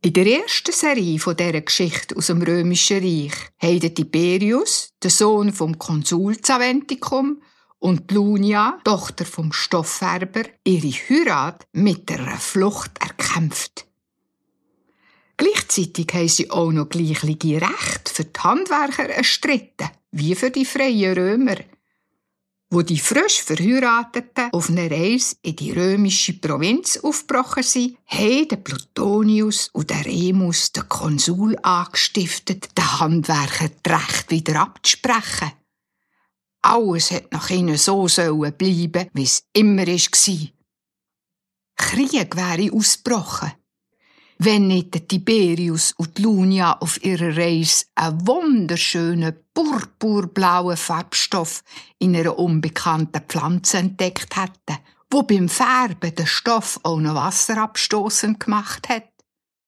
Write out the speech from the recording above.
In der ersten Serie von dieser Geschichte aus dem Römischen Reich haben der Tiberius, der Sohn vom Konsul Aventicum, und Lunia, Tochter vom Stofffärber, ihre Heirat mit einer Flucht erkämpft. Gleichzeitig haben sie auch noch gleiche Rechte für die Handwerker erstritten, wie für die freien Römer. Wo die frisch Verheirateten auf einer Reise in die römische Provinz aufgebrochen sind, haben der Plutonius und der Remus den Konsul angestiftet, den Handwerkern die Rechte wieder abzusprechen. Alles hätte nach ihnen so bleiben, wie es immer war. Krieg wäre ausgebrochen, wenn nicht der Tiberius und Lunia auf ihrer Reise einen wunderschönen purpurblauen Farbstoff in einer unbekannten Pflanze entdeckt hätten, wo beim Färben den Stoff auch noch wasserabstossend gemacht hat.